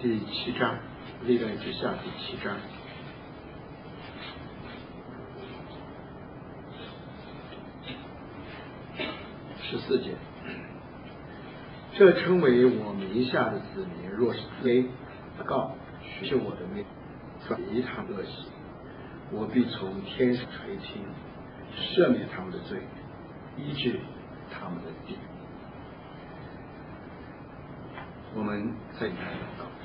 第7章，历代志下第7章。14节，这称为我名下的子民，若是非告寻求我的面，转移他们恶行，我必从天上垂听，赦免他们的罪，医治他们的地。我们再来祷告。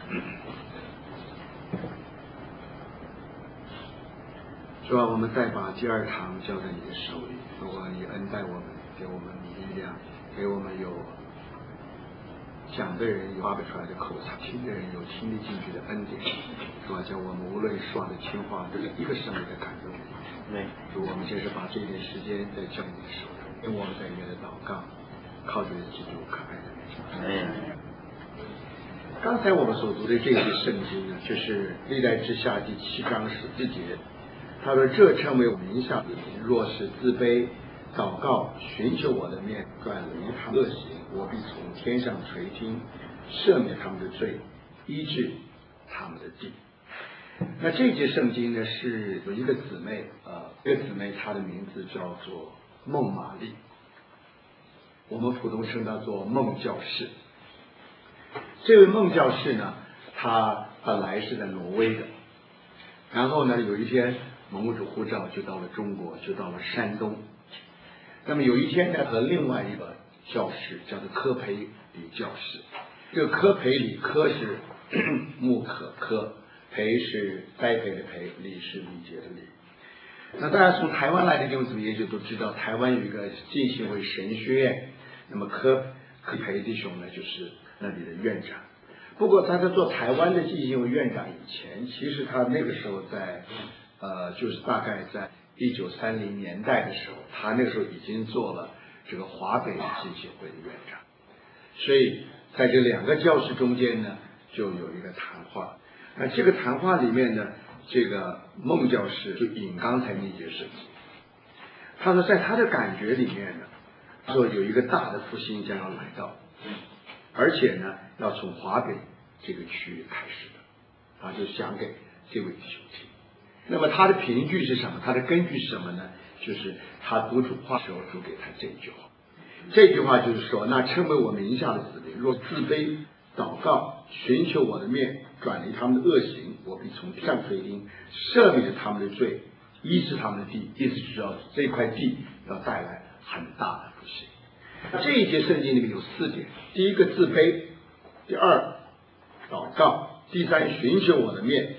主啊，我们再把第2堂交在你的手里，主啊，你恩待我们，给我们力量，给我们有讲的人有发表出来的口才，听的人有听得进去的恩典。主啊，叫我们无论说的轻话，都是一个生命的感动力。主，我们就是把这一点时间再交在你的手中，因为我们在里面的祷告，靠着基督可爱的名。刚才我们所读的这节圣经呢，就是历代志下第7章14节。他说：“这称为我名下的民，若是自卑，祷告，寻求我的面，转离他们恶行，我必从天上垂听，赦免他们的罪，医治他们的地。”那这节圣经呢，是有一个姊妹，这个姊妹她的名字叫做孟玛丽，我们普通称她做孟教士。这位孟教士呢，他本来是在挪威的，然后呢，有一天蒙主呼召，就到了中国，就到了山东。那么有一天呢，和另外一个教士叫做柯培里教士。这个柯培里，柯是木可柯，培是栽培的培，理是理解的理。那大家从台湾来的弟兄姊妹就都知道，台湾有一个浸信会神学院，那么柯培弟兄呢，就是那里的院长。不过他在做台湾的浸信会院长以前，其实他那个时候在就是大概在1930年代的时候，他那个时候已经做了这个华北浸信会的院长。所以在这2个教士中间呢，就有一个谈话。那这个谈话里面呢，这个孟教士就引刚才那节圣经。他说，在他的感觉里面呢，说有一个大的复兴将要来到，而且呢，要从华北这个区域开始的，就讲给这位弟兄听。那么他的凭据是什么？他的根据是什么呢？就是他读主话的时候主给他这一句话。这句话就是说，那称为我名下的子民，若自卑，祷告，寻求我的面，转离他们的恶行，我必从天上垂听，赦免他们的罪，医治他们的地。意思就是说，这块地要带来很大的复兴。这一节圣经里面有4点：第一个自卑，第2祷告，第3寻求我的面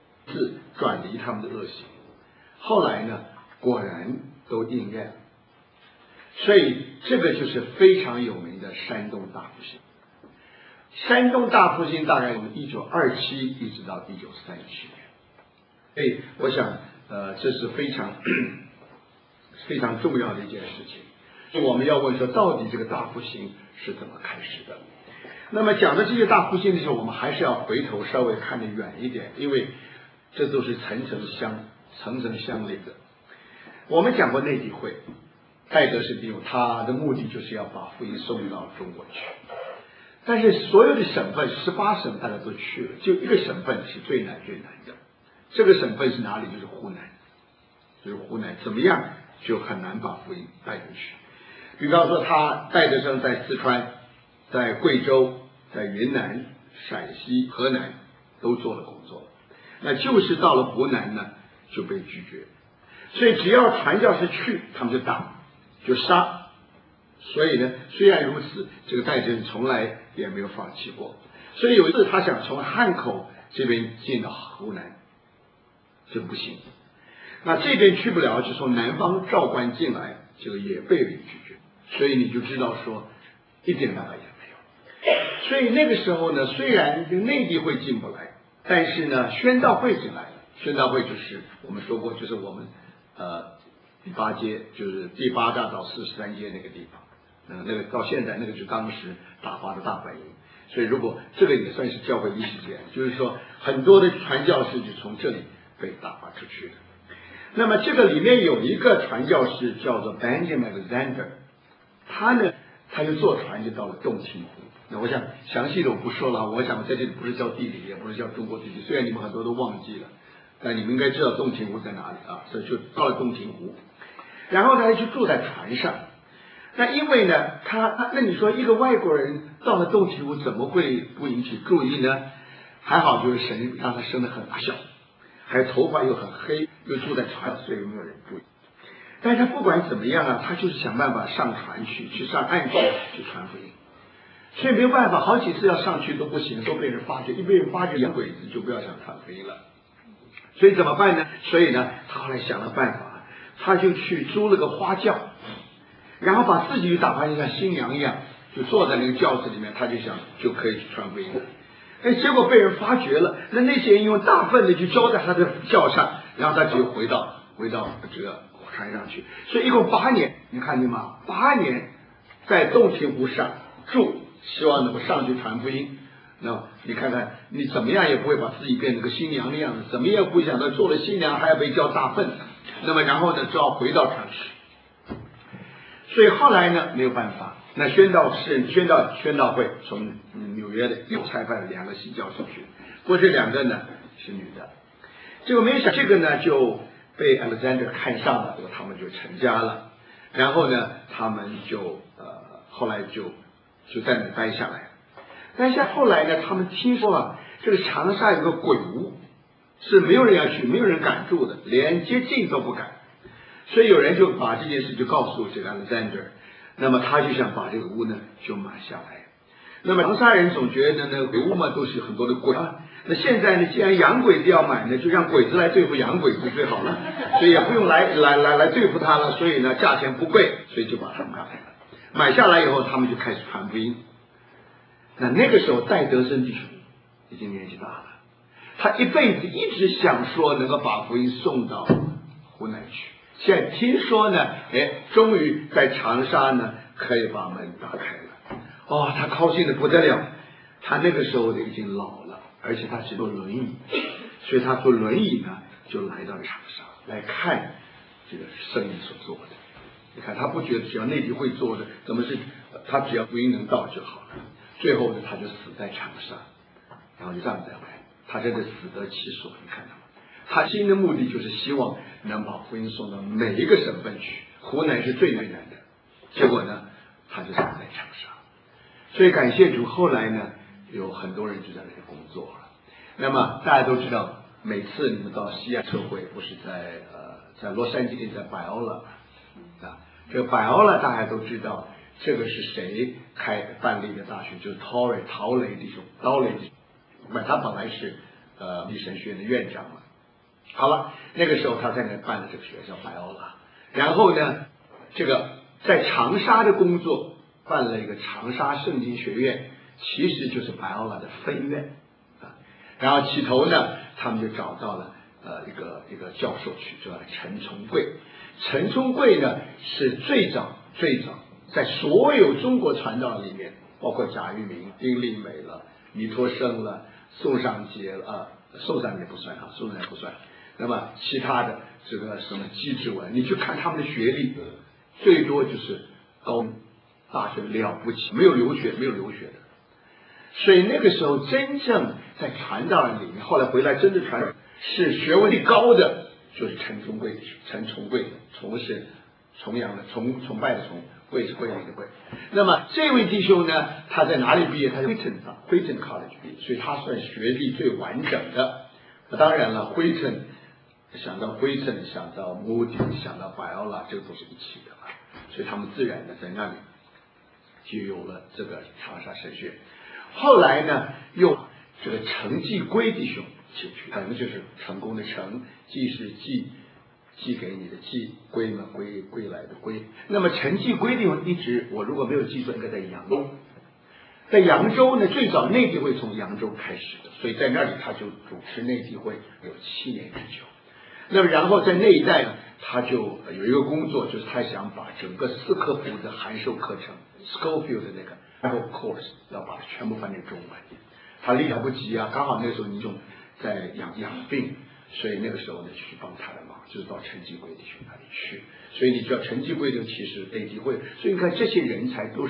，4转离他们的恶行。后来呢，果然都应验了。所以这个就是非常有名的山东大复兴。山东大复兴大概从1927一直到1937年。所以我想这是非常非常重要的一件事情。我们要问说，到底这个大复兴是怎么开始的？那么讲到这些大复兴的时候，我们还是要回头稍微看得远一点，因为这都是层层相连的。我们讲过内地会，戴德士弟兄他的目的就是要把福音送到中国去，但是所有的省份18省大家都去了，就一个省份是最难的。这个省份是哪里？就是湖南，怎么样就很难把福音带进去。比方说他戴德生在四川，在贵州，在云南、陕西、河南都做了工作，那就是到了湖南呢就被拒绝。所以只要传教士去，他们就打就杀。所以呢，虽然如此，这个戴德生从来也没有放弃过。所以有一次他想从汉口这边进到湖南，这不行。那这边去不了，就从南方赵关进来，这个也被人拒绝。所以你就知道说一点办法也没有。所以那个时候呢，虽然这个内地会进不来，但是呢宣道会进来了。宣道会就是我们说过，就是我们第8街，就是第8大道43街那个地方。那个到现在那个就是当时打发的大本营。所以如果这个也算是教会历史间，就是说很多的传教士就从这里被打发出去的。那么这个里面有一个传教士叫做 Benjamin Alexander， 他呢他就坐船就到了洞庭湖。那我想详细的我不说了，我想在这里不是教地理，也不是教中国地理，虽然你们很多都忘记了，但你们应该知道洞庭湖在哪里啊，所以就到了洞庭湖，然后他就住在船上。那因为呢，那你说一个外国人到了洞庭湖怎么会不引起注意呢？还好就是神让他生得很小，还有头发又很黑，又住在船上，所以没有人注意。但是他不管怎么样啊，他就是想办法上船去上岸去传福音。所以没有办法，好几次要上去都不行，都被人发觉，一被人发觉洋鬼子就不要想传福音了。所以怎么办呢？所以呢，他后来想了办法，他就去租了个花轿，然后把自己打扮像新娘一样，就坐在那个轿子里面，他就想就可以去传福音了。哎，结果被人发觉了，那些人用大粪的去浇在他的轿上，然后他就回到这个船上去。所以一共8年，你看见吗？8年在洞庭湖上住。希望能够上去传福音，那你看看你怎么样也不会把自己变成个新娘的样子，怎么也不会想到做了新娘还要被叫大粪，那么然后呢，只好回到船去。所以后来呢，没有办法，那宣道会从纽约的又差派了2个新教授去，不过这2个呢是女的，结果没想这个呢就被 Alexander 看上了，他们就成家了，然后呢，他们就后来就在那待下来。但是后来呢，他们听说啊，这个长沙有个鬼屋，是没有人要去，没有人敢住的，连接近都不敢。所以有人就把这件事就告诉这个 Alexander， 那么他就想把这个屋呢就买下来。那么长沙人总觉得呢，鬼屋嘛都是很多的鬼啊，那现在呢，既然洋鬼子要买呢，就让鬼子来对付洋鬼子最好了，所以也不用来对付他了，所以呢价钱不贵，所以就把它买来了。买下来以后，他们就开始传福音。那个时候，戴德生弟兄已经年纪大了，他一辈子一直想说能够把福音送到湖南去。现在听说呢，终于在长沙呢可以把门打开了。哦，他高兴的不得了。他那个时候已经老了，而且他是坐轮椅，所以他坐轮椅呢就来到了长沙来看这个生意所做的。你看他不觉得只要内地会做的，怎么是他只要福音能到就好了。最后呢，他就死在长沙，然后就这样子来，他真的死得其所。你看到吗？他新的目的就是希望能把福音送到每一个省份去，湖南是最难的。结果呢，他就死在长沙。所以感谢主，后来呢，有很多人就在那里工作了。那么大家都知道，每次你们到西安社会，不是在洛杉矶，在百欧了。这个百欧了，大家都知道，这个是谁办立的大学，就是陶雷弟兄，他本来是理神学院的院长嘛。好了，那个时候他在那办的这个学校百欧了，然后呢，这个在长沙的工作办了一个长沙圣经学院，其实就是百欧了的分院啊。然后起头呢，他们就找到了一个教授去，叫陈崇贵。陈崇贵呢是最早在所有中国传道里面，包括贾玉明、丁立美了、弥陀生了、宋尚节了宋尚节不算啊，宋尚节不算。那么其他的这个什么姬志文，你去看他们的学历，最多就是高大学了不起，没有留学的。所以那个时候真正在传道人里面，后来回来真正传人是学问力高的，就是陈崇贵的，崇是崇阳的，崇拜的崇，贵是桂林的贵。那么这位弟兄呢，他在哪里毕业？他在辉城 College 毕业，所以他算学历最完整的。当然了，想到辉城，想到摩迪，想到百奥拉，这个都是一起的嘛，所以他们自然的在那里就有了这个长沙神学。后来呢，又这个陈继圭弟兄进去，成就是成功的成，继是寄给你的寄，归嘛归来的归。那么陈继圭弟兄一直，我如果没有记错，应该在扬州。在扬州呢，最早内地会从扬州开始的，所以在那里他就主持内地会有7年之久。那么然后在那一带呢，他就有一个工作，就是他想把整个斯科夫的函授课程 Schofield 的那个 Bible Course 要把它全部翻成中文。他力不及啊，刚好那个时候你就在养病，所以那个时候呢去帮他的忙，就是到陈继圭弟兄那里去。所以你知道陈继圭的其实内地会，所以你看这些人才都是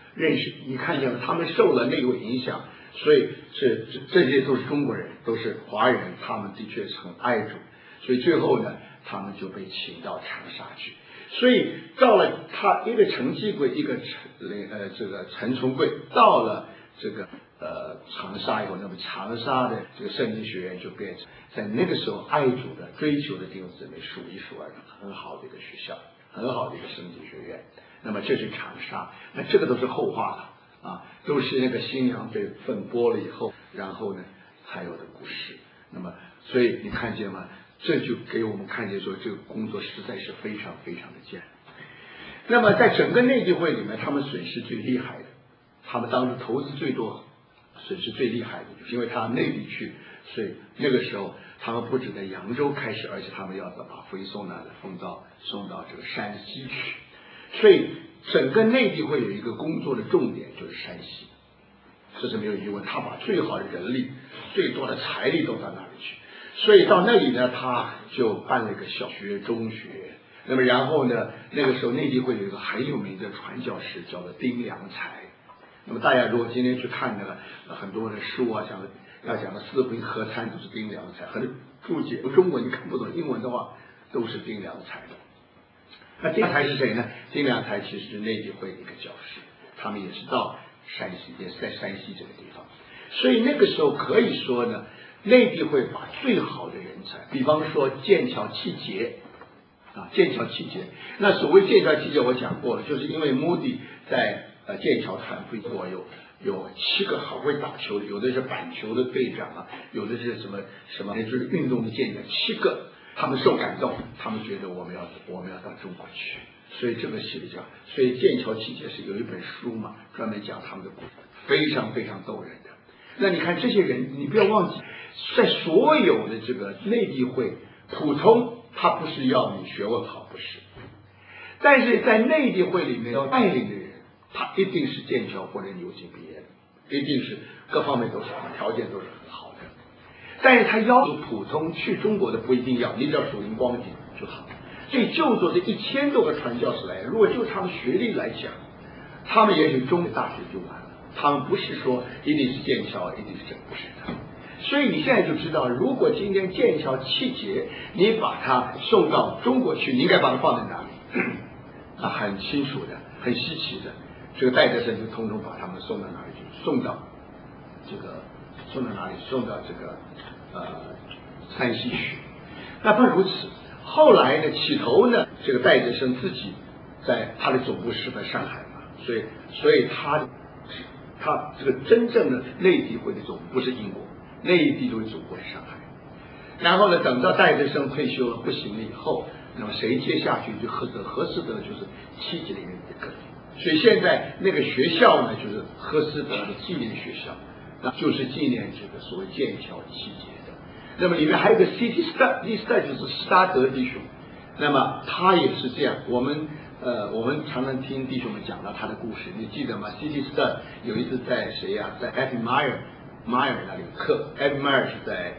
认识，你看见了，他们受了那个影响，所以这些都是中国人，都是华人，他们的确是很爱主，所以最后呢，他们就被请到长沙去。所以到了他一个陈继贵，一个这个陈崇贵，到了这个长沙以后，那么长沙的这个圣经学院就变成在那个时候爱主的追求的弟兄姊妹数一数二的很好的一个学校，很好的一个圣经学院。那么这是长沙，那这个都是后话了啊，都是那个新娘被分拨了以后，然后呢才有的故事。那么所以你看见吗？这就给我们看见说，这个工作实在是非常非常的艰难。那么在整个内地会里面，他们损失最厉害的，他们当时投资最多、损失最厉害的，就是因为他内地去，所以那个时候他们不止在扬州开始，而且他们要把福音送到这个山西去，所以整个内地会有一个工作的重点就是山西，这是没有疑问。他把最好的人力、最多的财力都到那里去。所以到那里呢，他就办了一个小学、中学。那么然后呢，那个时候内地会有一个很有名的传教士，叫做丁良才。那么大家如果今天去看那个很多的书啊，要讲的四福音合参都是丁良才，很多注解中文你看不懂，英文的话都是丁良才的。那丁良才是谁呢？丁良才其实是内地会的一个教师，他们也是到山西，也是在山西这个地方。所以那个时候可以说呢，内地会把最好的人才，比方说剑桥气节啊，剑桥气节。那所谓剑桥气节我讲过了，就是因为穆迪在剑桥传福音过有7个好会打球的，有的是板球的队长啊，有的是什么就是运动的健将，7个，他们受感动，他们觉得我们要到中国去，所以这个写的叫，所以剑桥气节是有一本书嘛，专门讲他们的故事，非常非常动人的。那你看这些人，你不要忘记，在所有的这个内地会，普通他不是要你学问好，不是，但是在内地会里面要带领的人，他一定是剑桥或者牛津毕业的，一定是各方面都是条件都是很好的。但是他要求普通去中国的不一定要，你只要属灵光景就好。所以就做这1000多个传教士来，如果就他们学历来讲，他们也许中美大学就完了。他们不是说一定是剑桥，一定是这不是的。所以你现在就知道，如果今天剑桥气节，你把它送到中国去，你应该把它放在哪里？啊，很清楚的，很稀奇的。这个戴德生就通通把他们送到哪里去？送到哪里？送到这个山西去。那不如此。后来呢，起头呢，这个戴德生自己在他的总部是在上海嘛，所以他这个真正的内地会的总部不是英国，内地会总部在上海。然后呢，等到戴德生退休了不行了以后，那么谁接下去就何斯德就是7级的一个，所以现在那个学校呢，就是何斯德的纪念学校，那就是纪念这个所谓剑桥7节的。那么里面还有个 C.T. Studd 就是斯达德弟兄，那么他也是这样，我们常常听弟兄们讲到他的故事，你记得吗 ？C.T. Studd 有一次在谁呀、在 Eddie Meyer 那里课 ，Eddie Meyer 是在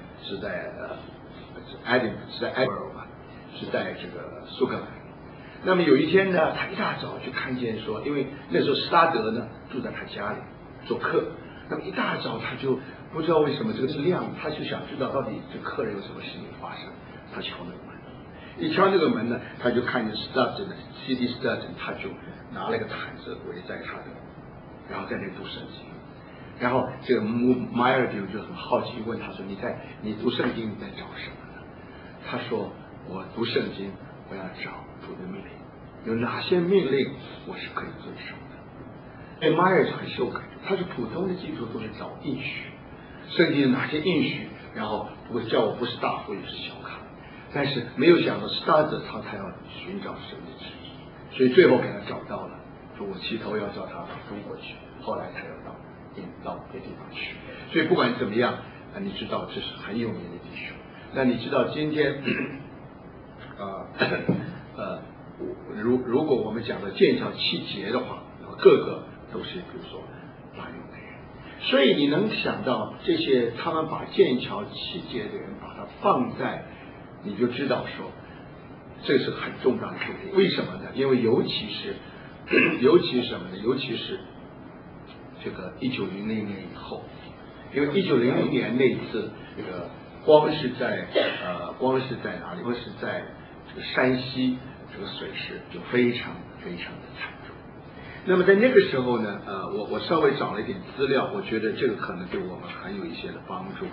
Edinburgh 吧，是在这个苏格兰。那么有一天呢，他一大早就看见说，因为那时候斯达德呢住在他家里做客，那么一大早他就不知道为什么这个是亮，他就想知道到底这客人有什么事情发生，他敲那个门。一敲这个门呢，他就看见 Studd 的 C.T. Studd， 他就拿了一个毯子围在他的，然后在那读圣经。然后这个迈尔就很好奇问他说：“你读圣经你在找什么呢？”他说：“我读圣经，我要找主的命令，有哪些命令我是可以遵守的。”迈尔很受感，他是普通的基督徒都是找应许，圣经有哪些应许，然后我叫我不是大夫也是小康。但是没有想到Studd他要寻找神的旨意，所以最后给他找到了，说我起头要叫他到中国去，后来他要到别地方去。所以不管怎么样，你知道这是很有名的弟兄。那你知道今天如果我们讲的剑桥7节的话，个个都是比如说大有的人。所以你能想到这些他们把剑桥7节的人把它放在，你就知道说这是很重大的事情。为什么呢？因为尤其是什么呢？尤其是这个1900年以后，因为1900年那一次这个光是在哪里？光是在这个山西，这个损失就非常非常的惨重。那么在那个时候呢，我稍微找了一点资料，我觉得这个可能对我们很有一些的帮助。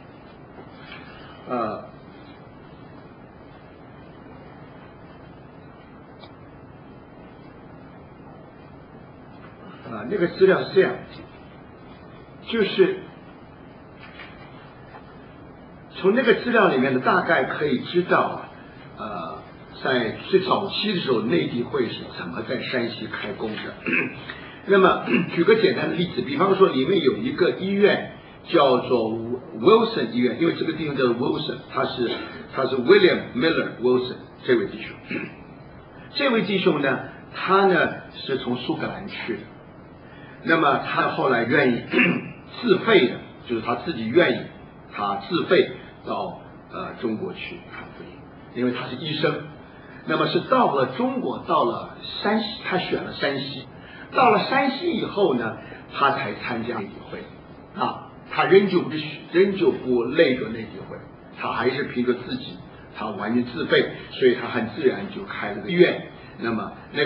那个资料是这样，就是从那个资料里面呢，大概可以知道在最早期的时候，内地会是怎么在山西开工的。那么举个简单的例子，比方说里面有一个医院叫做 Wilson 医院，因为这个地方叫做 Wilson， 他是 William Miller Wilson 这位弟兄。这位弟兄呢，他呢是从苏格兰去的，那么他后来愿意自费的，就是他自己愿意，他自费到中国去传福音，因为他是医生。那么是到了中国，到了山西，他选了山西。到了山西以后呢，他才参加内地会他仍旧不累着内地会，他还是凭着自己，他完全自费，所以他很自然就开了个医院。那么内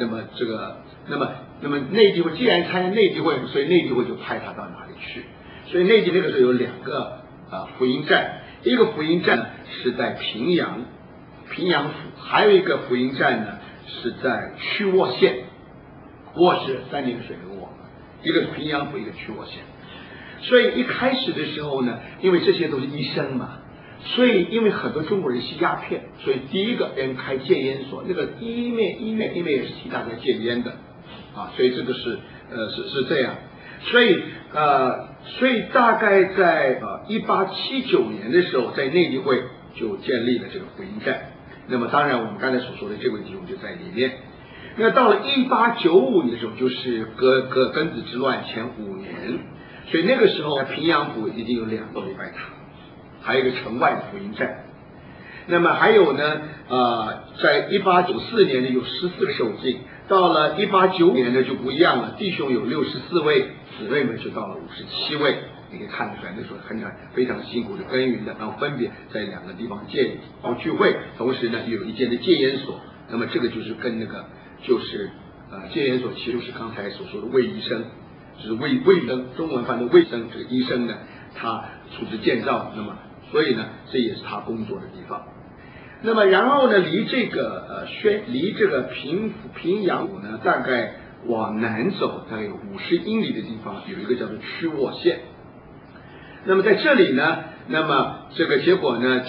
地会既然参加内地会，所以内地会就派他到哪里去。所以内地那个时候有2个福音站，一个福音站是在平阳府，还有一个福音站呢是在曲沃县。沃是3点水的沃，一个是平阳府，一个曲沃县。所以一开始的时候呢，因为这些都是医生嘛，所以因为很多中国人吸鸦片，所以第一个人开戒烟所，那个医院也是替大家戒烟的所以这个是这样。所以大概在1879年的时候，在内地会就建立了这个福音站。那么当然我们刚才所说的这位弟兄就在里面。那到了1895年的时候，就是庚子之乱前5年，所以那个时候平阳府已经有2个礼拜堂，还有一个城外的福音站。那么还有呢，在1894年呢有14个受浸，到了1895年呢就不一样了，弟兄有64位，姊妹们就到了57位。你可以看得出来，那时候非常辛苦的耕耘的，然后分别在2个地方聚会，同时呢有一间的戒烟所。那么这个就是跟那个戒烟所，其实就是刚才所说的卫医生，就是卫生，中文翻的卫生，这个医生呢他组织建造，那么所以呢这也是他工作的地方。那么然后呢离这个平阳府呢大概往南走大概有50英里的地方有一个叫做曲沃县。那么在这里呢，那么这个结果呢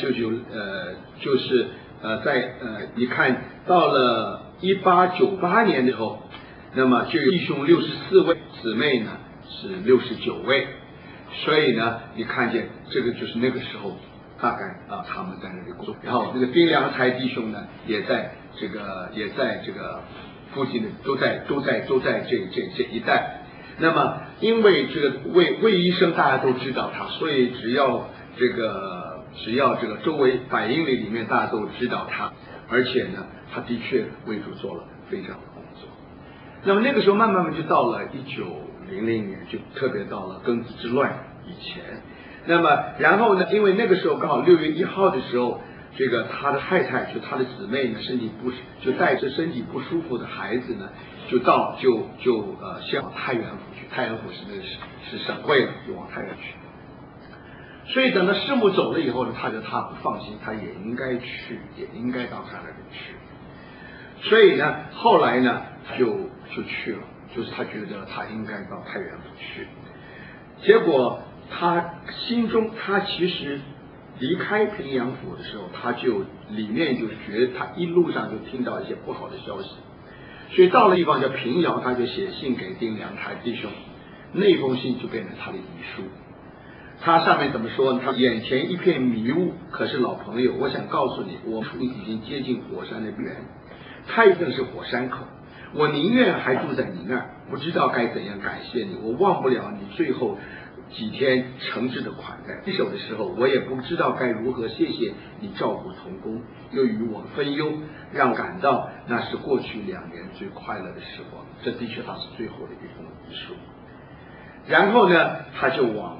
你看到了1898年的时候，那么就有弟兄64位，姊妹呢是69位，所以呢你看见这个就是那个时候大概他们在那里工作。然后那个丁良才弟兄呢也在这个附近的都在这一带。那么因为这个魏医生大家都知道他，所以只要这个周围100英里里面大家都知道他，而且呢他的确为主做了非常的工作。那么那个时候慢慢就到了1900年，就特别到了庚子之乱以前。那么然后呢，因为那个时候刚好6月1号的时候，这个他的太太就他的姊妹呢就带着身体不舒服的孩子呢就先往太原府去，太原府是省会了，就往太原去。所以等到师母走了以后呢，他不放心，他也应该到他那里去。所以呢后来呢就去了，就是他觉得他应该到太原府去。结果他其实离开平阳府的时候，他就里面就觉得他一路上就听到一些不好的消息，所以到了地方叫平遥，他就写信给丁良才弟兄，那封信就变成他的遗书。他上面怎么说呢？他眼前一片迷雾，可是老朋友，我想告诉你，我已经接近火山的边缘，太原是火山口，我宁愿还住在你那儿，不知道该怎样感谢你，我忘不了你最后几天诚挚的款待。分手的时候，我也不知道该如何谢谢你照顾同工，又与我分忧，让我感到那是过去2年最快乐的时光。这的确他是最后的一封遗书。 然后呢，他就往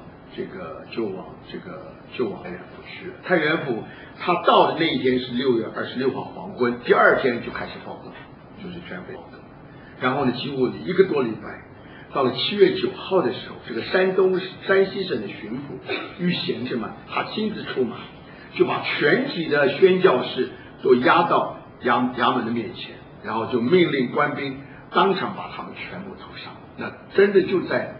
太原府去了。太原府他到的那一天是6月26号黄昏，第二天就开始暴动，就是全北暴动。然后呢，几乎1个多礼拜，到了7月9号的时候，这个山西省的巡抚玉贤是嘛，他亲自出马，就把全体的宣教士都押到衙门的面前，然后就命令官兵当场把他们全部投上。那真的就在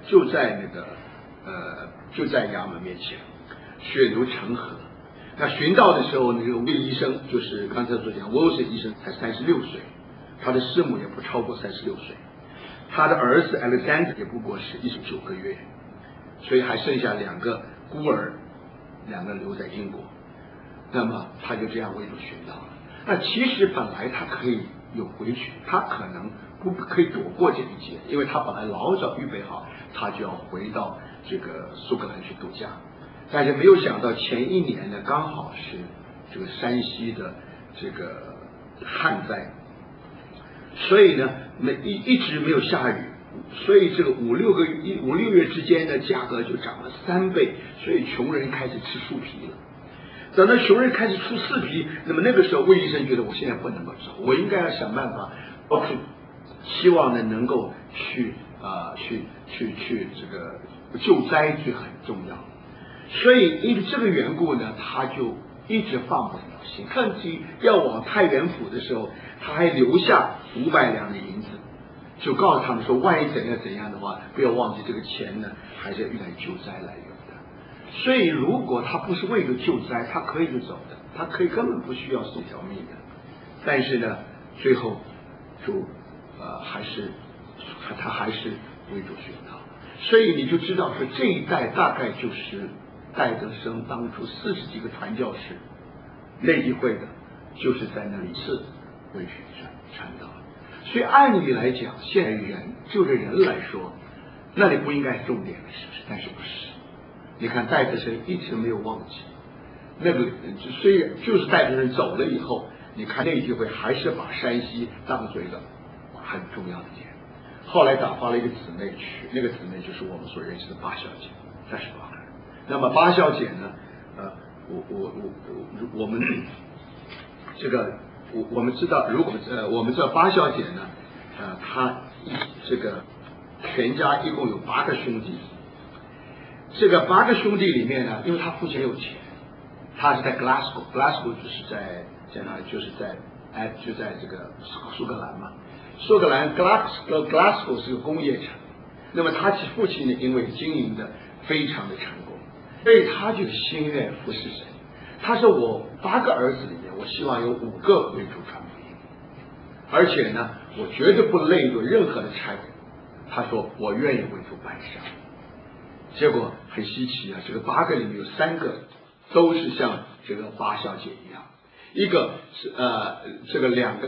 衙门面前，血流成河。那寻到的时候，那个魏医生就是刚才所讲，Wilson医生才36岁，他的师母也不超过36岁，他的儿子 Alexander 也不过是19个月，所以还剩下2个孤儿，2个留在英国。那么他就这样为主寻到了。那其实本来他可以有回去，他可能不可以躲过这一劫，因为他本来老早预备好，他就要回到这个苏格兰去度假。但是没有想到前一年呢，刚好是这个山西的这个旱灾，所以呢一直没有下雨，所以这个5、6月之间呢，价格就涨了3倍，所以穷人开始吃树皮了。等到穷人开始出4皮，那么那个时候魏医生觉得我现在不能够走，我应该要想办法到处，希望呢能够去这个救灾是很重要。所以因为这个缘故呢，他就一直放不了心。甚至要往太原府的时候，他还留下500两的银子，就告诉他们说，万一怎样的话，不要忘记这个钱呢，还是要用来救灾来用的。所以如果他不是为了救灾，他可以就走的，他可以根本不需要送条命的。但是呢，最后就他还是为主寻道。所以你就知道说，这一代大概就是戴德生当初40几个传教士内地会的，就是在那里是为主传道。所以按理来讲，现在就着人来说，那里不应该是重点的事，但是不是？你看戴德生一直没有忘记那个，虽然就是戴德生走了以后，你看内地会还是把山西当做一个很重要的点。后来打发了一个姊妹去，那个姊妹就是我们所认识的八小姐，38个人。那么八小姐呢，我们这个我们知道，如果我们知道八小姐呢，她这个全家一共有8个兄弟。这个8个兄弟里面呢，因为他父亲有钱，他是在 Glasgow 就是在哪里？就是在这个苏格兰嘛。苏格兰 Glasgow 是个工业城，那么他父亲呢，因为经营的非常的成功，所以他就心愿服侍神。他说我8个儿子里面，我希望有5个为主传福音，而且呢，我绝对不累做任何的差事。他说我愿意为主办上。结果很稀奇啊，这个8个里面有3个都是像这个八小姐一样，一个是这个2个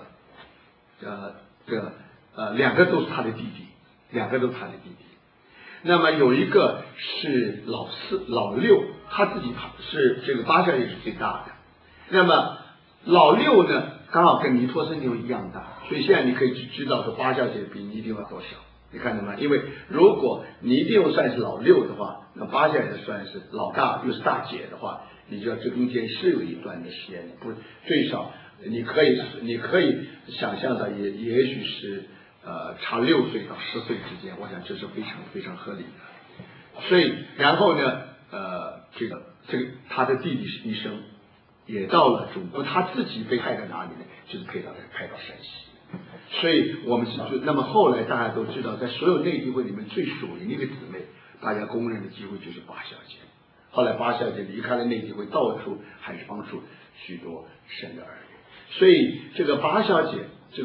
2个都是他的弟弟，2个都是他的弟弟。那么有一个是老6，他自己是这个八小姐是最大的。那么老6呢，刚好跟尼托生就一样大，所以现在你可以知道说八小姐比尼丁有多小。你看到吗？因为如果尼丁算是老6的话，那八小姐算是老大，又是大姐的话，你知道这中间是有一段的时间，不最少你可以想象到也许是差6岁到10岁之间，我想这是非常非常合理的。所以然后呢，这个他的弟弟是医生，也到了中国，他自己被派到哪里呢？就是派到山西。所以我们那么后来大家都知道，在所有内地会里面最属灵的一个姊妹，大家公认的机会就是八小姐。后来八小姐离开了内地会，到处还是帮助许多神的儿女。所以这个八小姐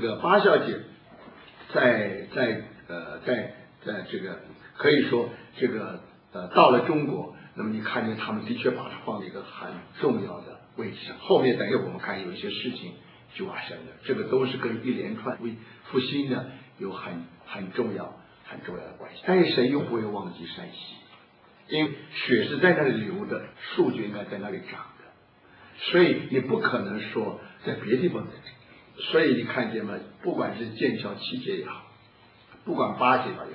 在这个可以说这个到了中国，那么你看见他们的确把它放在一个很重要的位置上。后面等一会我们看有一些事情就发生了，这个都是跟一连串为复兴呢有很重要的关系。但是神又不会忘记山西，因为血是在那里流的，树就应该在那里长的，所以你不可能说在别地方。所以你看见吗？不管是剑桥7节也好，不管8节也好，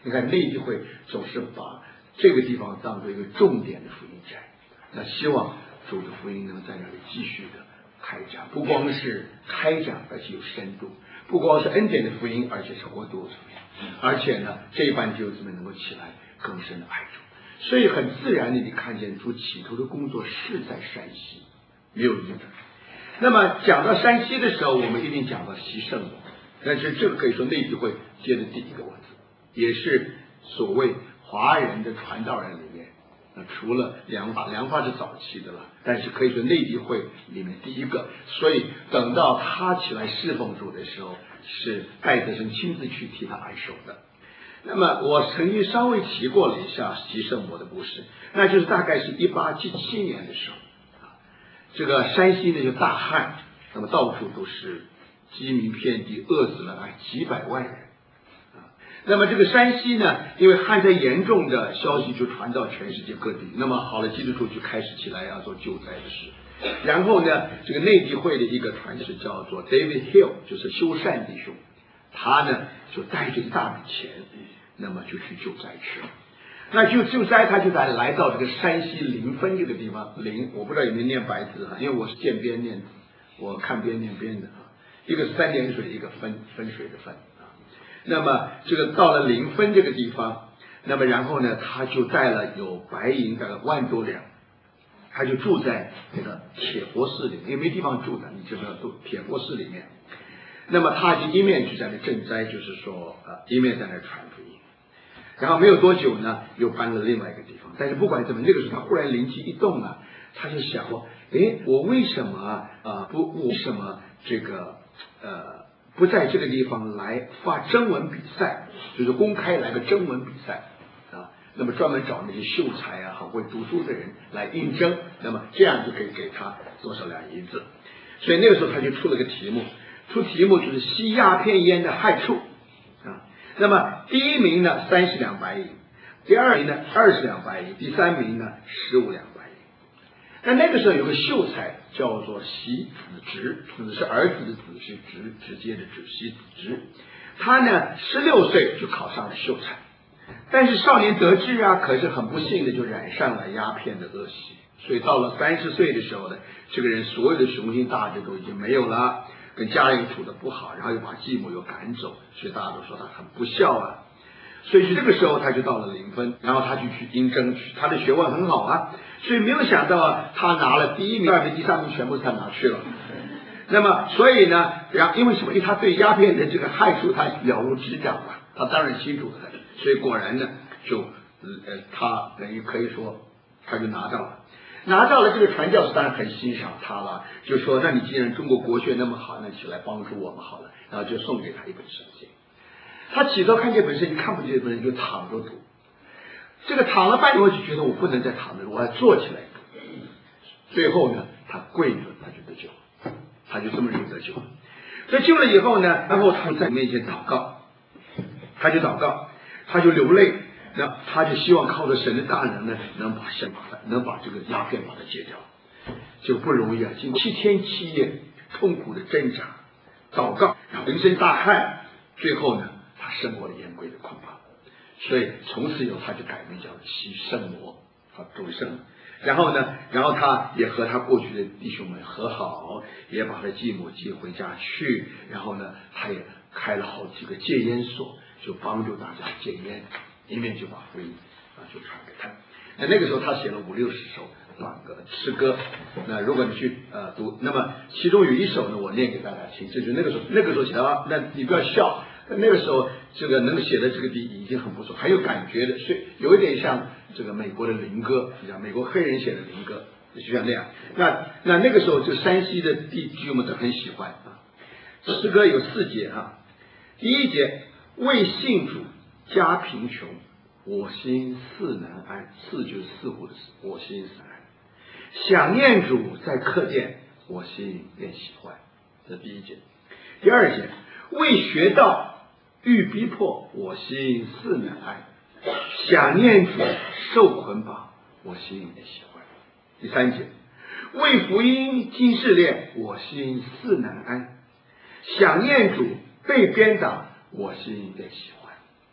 你看内地会总是把这个地方当做一个重点的福音站，那希望主的福音能在那里继续的开展，不光是开展，而且有深度，不光是恩典的福音，而且是活度的福音，而且呢，这一班弟兄姊妹能够起来更深的爱主，所以很自然的你看见主起头的工作是在山西，没有疑问。那么讲到山西的时候，我们一定讲到习圣母，但是这个可以说内地会接的第一个文字，也是所谓华人的传道人里面，除了梁发是早期的了，但是可以说内地会里面第一个，所以等到他起来侍奉主的时候，是戴德生亲自去替他按手的。那么我曾经稍微提过了一下习圣母的故事，那就是大概是1877年的时候，这个山西呢就大旱，那么到处都是饥民遍地，饿死了几百万人。那么这个山西呢，因为旱灾严重的消息就传到全世界各地，那么好了，基督徒就开始起来要做救灾的事。然后呢，这个内地会的一个传士叫做 David Hill， 就是修善弟兄，他呢就带着一大笔钱，那么就去救灾去了。那救灾，他就来到这个山西临汾这个地方，我不知道有没有念白字哈，因为我是见边念字，我看边念边的啊，一个是三点水，一个分水的分啊。那么这个到了临汾这个地方，那么然后呢，他就带了有白银大概1万多两，他就住在那个铁佛寺里面，因为没地方住的，你知道都铁佛寺里面。那么他就一面就在那赈灾，就是说一面在那传福音。然后没有多久呢，又搬到另外一个地方。但是不管怎么，那个时候他忽然灵机一动啊，他就想说，我为什么为什么这个不在这个地方来发征文比赛，就是公开来个征文比赛啊？那么专门找那些秀才啊、很会读书的人来应征，那么这样就可以给他多少两银子。所以那个时候他就出了个题目，就是吸鸦片烟的害处。那么第一名呢30两白银，第二名呢20两白银，第三名呢15两白银。那个时候有个秀才叫做习子直，子是儿子的子，是直接的直，习子直。他呢16岁就考上了秀才，但是少年得志啊，可是很不幸的就染上了鸦片的恶习，所以到了30岁的时候呢，这个人所有的雄心大志都已经没有了。跟家人处得不好，然后又把继母又赶走，所以大家都说他很不孝啊。所以这个时候他就到了临汾，然后他就去应征，他的学问很好啊，所以没有想到啊，他拿了第1名、2名、第3名全部他拿去了。那么所以呢，因为什么？因为他对鸦片的这个害处他了如指掌嘛，他当然清楚的，所以果然呢，就他等于可以说他就拿到了。这个传教士当然很欣赏他了，就说那你既然中国国学那么好，那起来帮助我们好了，然后就送给他一本圣经。他起头看这本圣经，看不见这本圣经就躺着读，这个躺了半天，我就觉得我不能再躺着，我要坐起来读。最后呢，他跪着，他就得救了，他就这么得救了。所以救了以后呢，然后他在面前祷告，他就流泪。那他就希望靠着神的大能呢，能把这个鸦片把它戒掉，就不容易啊！经过7天7夜痛苦的挣扎、祷告，然后浑身大汗，最后呢，他胜过了严规的捆绑，所以从此以后他就改名叫习圣魔啊，终圣了。然后他也和他过去的弟兄们和好，也把他继母接回家去，然后呢，他也开了好几个戒烟所，就帮助大家戒烟。一面就把福音就传给他。那个时候他写了50-60首短歌诗歌。那如果你去读，那么其中有一首呢，我念给大家听，就是那个时候写的。那你不要笑，那个时候这个能写的这个已经很不错，很有感觉的，所以有一点像这个美国的灵歌，像美国黑人写的灵歌，就像那样。那个时候就山西的弟兄们都很喜欢啊。诗歌有4节啊，第1节为信主家贫穷，我心似难安。似就是似乎的似，我心似难安。想念主在客店，我心便喜欢。这第1节。第2节，为学道欲逼迫，我心似难安。想念主受捆绑，我心便喜欢。第3节，为福音经试炼，我心似难安。想念主被鞭打，我心便喜欢。第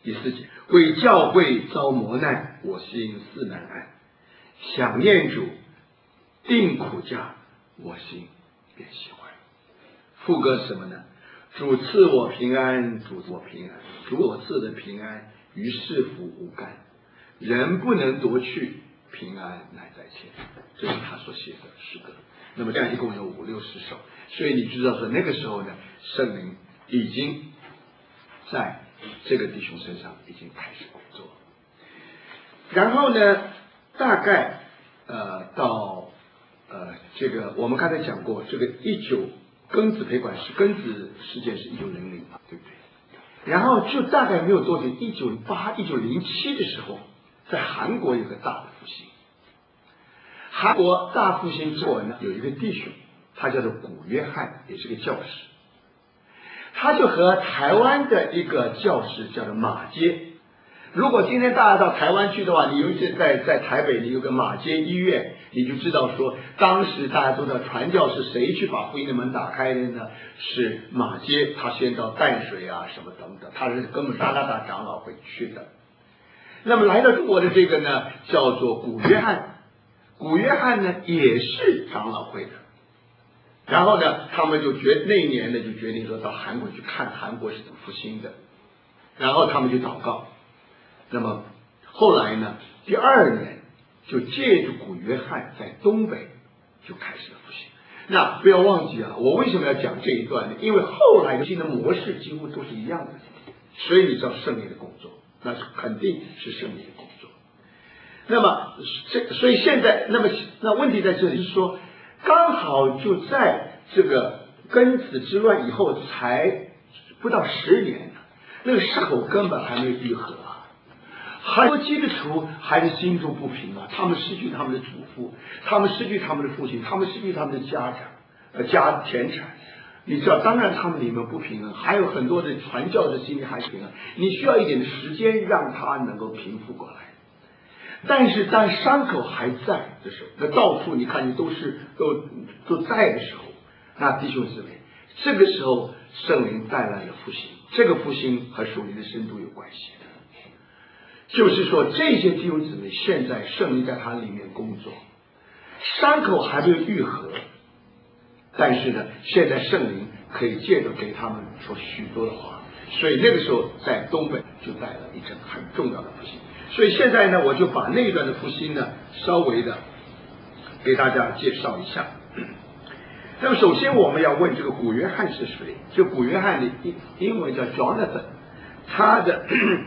第4节，为教会遭磨难，我心似难安，想念主，定苦架，我心便喜欢。副歌什么呢？主赐我平安，主赐我平安，主我赐的平安与世福无干，人不能夺去，平安乃在天。这是他所写的诗歌。那么这样一共有50-60首，所以你知道说那个时候呢，圣灵已经在这个弟兄身上已经开始工作。然后呢，大概到这个我们刚才讲过，这个庚子赔款是庚子事件是1900嘛，对不对？然后就大概没有多久，1908、1907的时候，在韩国有个大的复兴。韩国大复兴之后呢，有一个弟兄，他叫做古约翰，也是个教师。他就和台湾的一个教师叫做马街。如果今天大家到台湾去的话，你尤其在台北，你有个马街医院，你就知道说，当时大家都知道传教是谁去把福音的门打开的呢？是马街，他先到淡水啊什么等等，他是根本加拿大长老会去的。那么来到中国的这个呢，叫做古约翰。古约翰呢也是长老会的。然后呢，他们那一年呢就决定说到韩国去看韩国是怎么复兴的，然后他们就祷告。那么后来呢，第2年就借着古约翰在东北就开始了复兴。那不要忘记啊，我为什么要讲这一段呢？因为后来的新的模式几乎都是一样的，所以你知道圣灵的工作，那肯定是圣灵的工作。那么所以现在那问题在这里是说，刚好就在这个庚子之乱以后才不到10年，那个伤口根本还没有愈合啊，很多基督徒还是心中不平啊，他们失去他们的祖父，他们失去他们的父亲，他们失去他们的家田产。你知道，当然他们里面不平衡，还有很多的传教的心里还是平衡，你需要一点的时间让他能够平复过来。但是当伤口还在的时候，那到处你看你都在的时候，那弟兄姊妹，这个时候圣灵带来了复兴，这个复兴和属灵的深度有关系的。就是说这些弟兄姊妹现在圣灵在他里面工作，伤口还没有愈合，但是呢，现在圣灵可以借着给他们说许多的话，所以那个时候在东北就带了一阵很重要的复兴。所以现在呢，我就把那一段的复兴呢，稍微的给大家介绍一下。那么首先我们要问这个古约翰是谁？就古约翰的英文叫 Jonathan， 他的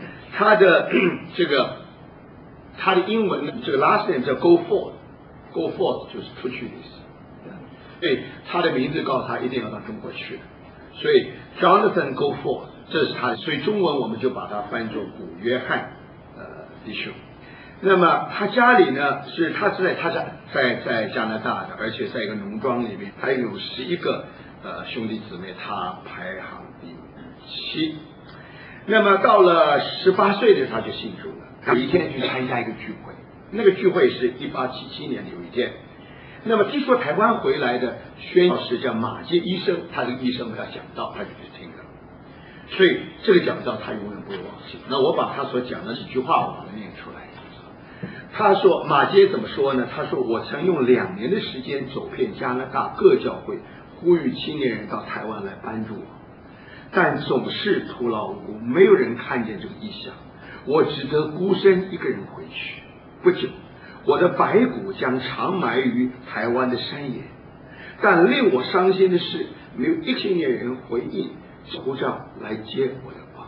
英文呢，这个 last name 叫 Go forth 就是出去的意思。所以他的名字告诉他一定要到中国去的，所以 Jonathan Go forth 这是他，所以中文我们就把它翻作古约翰弟兄。那么他家里呢他在加拿大的，而且在一个农庄里面，他有11个兄弟姊妹，他排行第7。那么到了18岁的他就信主了，他有一天去参加一个聚会，那个聚会是1877年的有一天。那么听说台湾回来的宣教师叫马街医生，他这个医生给他讲道，他就去听了。所以这个讲道他永远不会忘记。那我把他所讲的几句话我把它念出来。他说马街怎么说呢？他说我曾用2年的时间走遍加拿大各教会，呼吁青年人到台湾来帮助我，但总是徒劳无功，没有人看见这个意向，我只得孤身一个人回去。不久，我的白骨将长埋于台湾的山野，但令我伤心的是，没有一个青年人回应呼召来接我的光。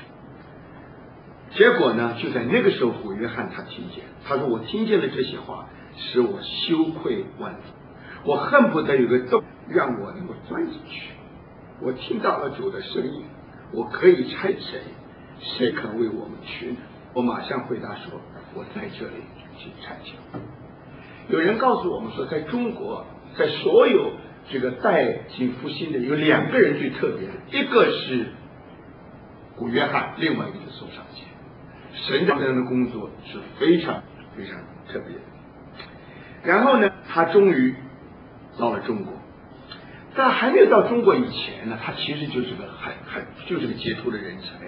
结果呢，就在那个时候，古约翰他听见，他说我听见了这些话，使我羞愧万分，我恨不得有个洞让我能够钻进去。我听到了主的声音，我可以差谁？谁肯为我们去呢？我马上回答说，我在这里去差遣。有人告诉我们说，在中国，在所有这个带进复兴的有2个人最特别的，一个是古约翰，另外一个是宋尚节。神这样的工作是非常非常特别的。然后呢，他终于到了中国，但还没有到中国以前呢，他其实就是个就是个杰出的人才。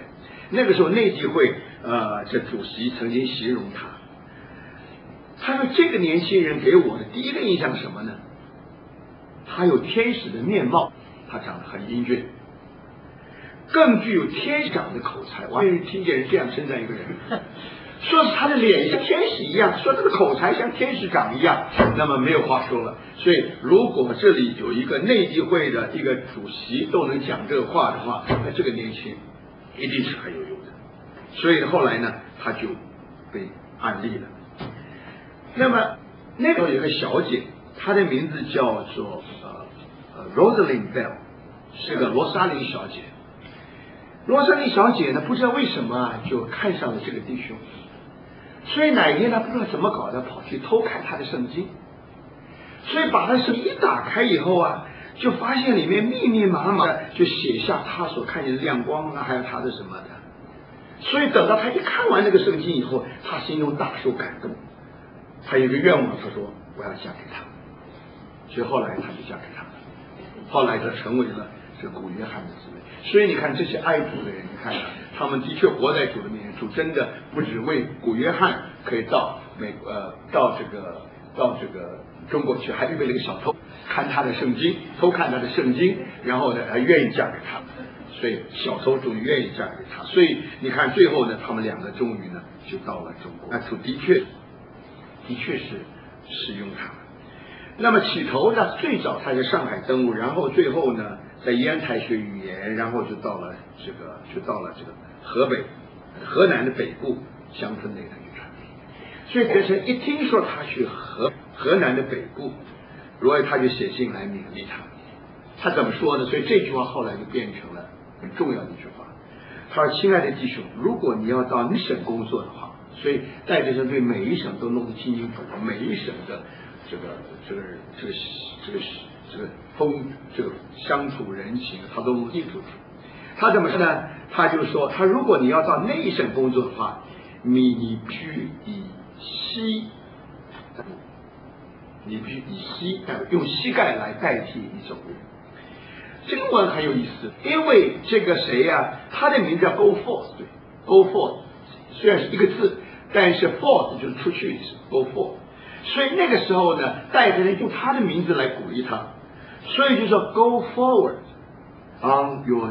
那个时候内地会这主席曾经形容他说这个年轻人给我的第一个印象是什么呢？他有天使的面貌，他长得很英俊，更具有天使长的口才。我听见人这样称赞一个人，说是他的脸像天使一样，说他的口才像天使长一样，那么没有话说了。所以如果这里有一个内地会的一个主席都能讲这个话的话，那这个年轻人一定是很有用的。所以后来呢，他就被安利了。那么那个有个小姐，她的名字叫做Rosalind Bell， 是个罗莎琳小姐。罗莎琳小姐呢，不知道为什么就看上了这个弟兄，所以哪一天她不知道怎么搞的，跑去偷看他的圣经，所以把他圣经一打开以后就发现里面密密麻麻的就写下他所看见的亮光还有他的什么的。所以等到他一看完那个圣经以后，他心中大受感动，他有一个愿望，他说我要嫁给他。所以后来他就嫁给他了，后来他成为了这古约翰的姊妹。所以你看这些爱主的人，你看他们的确活在主的面前，主真的不只为古约翰可以到到这个中国去，还预备了一个小偷看他的圣经，偷看他的圣经，然后呢还愿意嫁给他。所以小偷终于愿意嫁给他。所以你看最后呢，他们两个终于呢就到了中国。那主的确是使用他们。那么起头呢，最早他在上海登陆，然后最后呢在烟台学语言，然后就到了这个河南的北部乡村内的去传递。所以德成一听说他去河南的北部，所以他就写信来勉励他。他怎么说呢？所以这句话后来就变成了很重要的一句话。他说：“亲爱的弟兄，如果你要到那省工作的话，所以戴德生对每一省都弄得清清楚楚，每一省的这个相处人情，他都弄清楚楚。他怎么说呢？他就说，他如果你要到那一省工作的话，你必须以膝带路，你必须以膝带路，用膝盖来代替你走路。”这个文很有意思，因为这个谁他的名字叫 Go Forth， 对 ，Go Forth 虽然是一个字，但是 Forth 就是出去的意思 ，Go Forth。所以那个时候呢，带着人用他的名字来鼓励他，所以就说 Go forward on your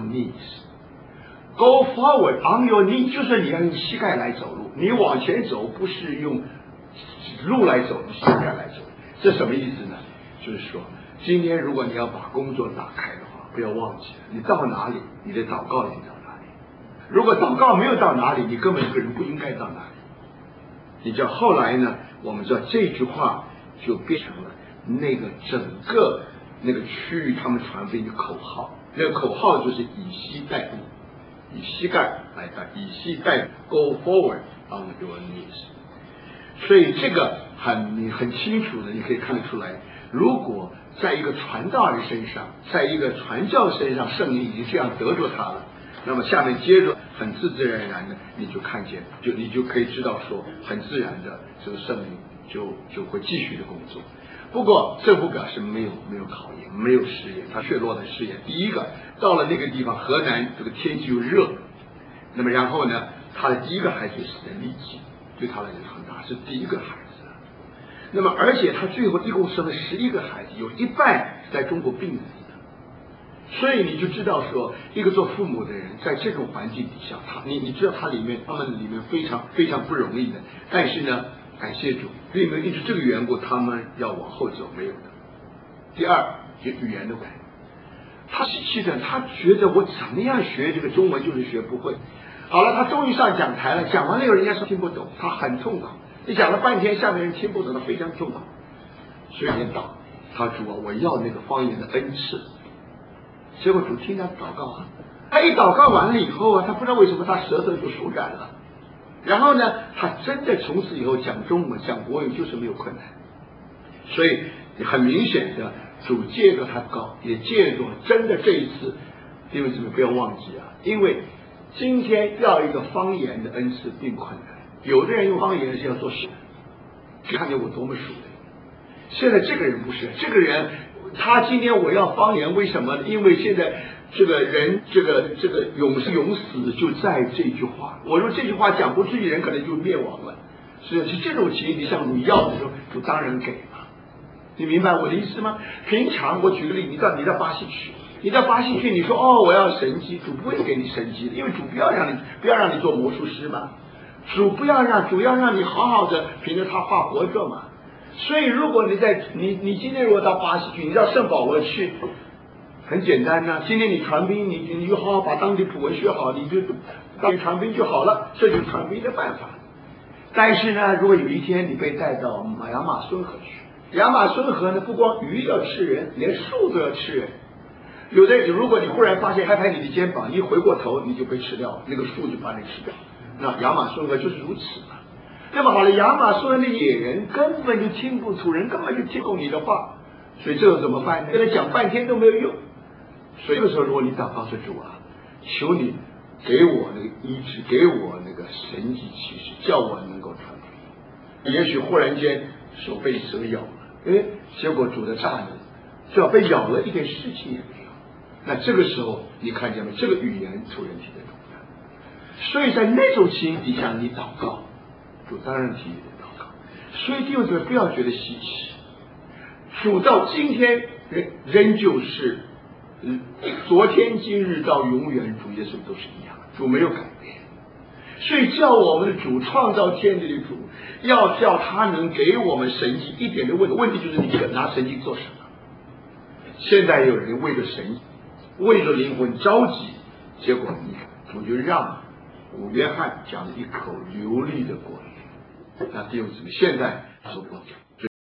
knees。Go forward on your knees 就是你要用膝盖来走路，你往前走不是用路来走，膝盖来走。这什么意思呢？就是说，今天如果你要把工作打开的话，不要忘记了，你到哪里，你的祷告也到哪里。如果祷告没有到哪里，你根本这个人不应该到哪里。你知道后来呢，我们知道这句话就变成了那个整个那个区域他们传播一个口号，那个口号就是以膝带路，以膝盖来带，以膝带 Go forward on your knees。所以这个很清楚的，你可以看得出来，如果在一个传道人身上，在一个传教身上，圣灵已经这样得着他了，那么下面接着很自然而然的，你就看见，你就可以知道说，很自然的这个圣灵就会继续的工作。不过这不表示没有考验，没有试验，他却落在试验。第一个，到了那个地方，河南这个天气又热，那么然后呢，他的第一个孩子死在痢疾，对他来讲很大，是第一个孩子。那么而且他最后一共生了11个孩子，有一半在中国病死的。所以你就知道说，一个做父母的人在这种环境底下，你知道他们里面非常非常不容易的。但是呢，感谢主，并没有因为这个缘故，他们要往后走，没有的。第二，就语言的关系，他是气的，他觉得我怎么样学这个中文就是学不会。好了，他终于上讲台了，讲完了以后，人家说听不懂，他很痛苦。你讲了半天，下面人听不懂，他非常痛苦。所以他主我要那个方言的恩赐。结果主听他祷告他一祷告完了以后他不知道为什么他舌头就舒展了。然后呢，他真的从此以后讲中文、讲国语就是没有困难。所以很明显的，主借着他祷告，也借着真的这一次，弟兄姊妹不要忘记因为今天要一个方言的恩赐并困难。有的人用方言是要做事，看见我多么熟练。现在这个人不是，这个人他今天我要方言，为什么呢？因为现在这个人，这个永生永死就在这句话。我说这句话讲不出去，人可能就灭亡了。是这种情形，像你要的时候，就当然给了。你明白我的意思吗？平常我举个例，你到巴西去，你说哦我要神迹，主不会给你神迹的，因为主不要让你做魔术师嘛，主要让你好好的凭着他话活着嘛。所以如果你今天如果到巴西去，你到圣保罗去。很简单呐，今天你传兵，你就好好把当地普文学好，你就当传兵就好了，这就是传兵的办法。但是呢，如果有一天你被带到亚马孙河去，亚马孙河呢，不光鱼要吃人，连树都要吃人。如果你忽然发现拍你的肩膀，一回过头你就被吃掉了，那个树就把你吃掉。那亚马孙河就是如此嘛。那么好了，亚马孙的野人根本就听不出，人根本就听不懂你的话，所以这个怎么办呢？跟他讲半天都没有用。所以这个时候，如果你祷告说主啊，求你给我那个医治，给我那个神迹启示，叫我能够传福音。也许忽然间手被蛇咬了，结果主的大能，只要被咬了，一点事情也没有。那这个时候你看见没？这个语言出人体的重担。所以在那种情形底下，你祷告，主当然替你祷告。所以弟兄姊妹不要觉得稀奇，主到今天仍旧是。昨天今日到永远，主耶稣都是一样，主没有改变。所以叫我们的主，创造天地的主，要叫他能给我们神迹，一点的问题就是你拿神迹做什么？现在有人为了神迹，为了灵魂着急，结果你看主就让约翰讲了一口流利的国语。那弟兄姊妹，现在说不讲。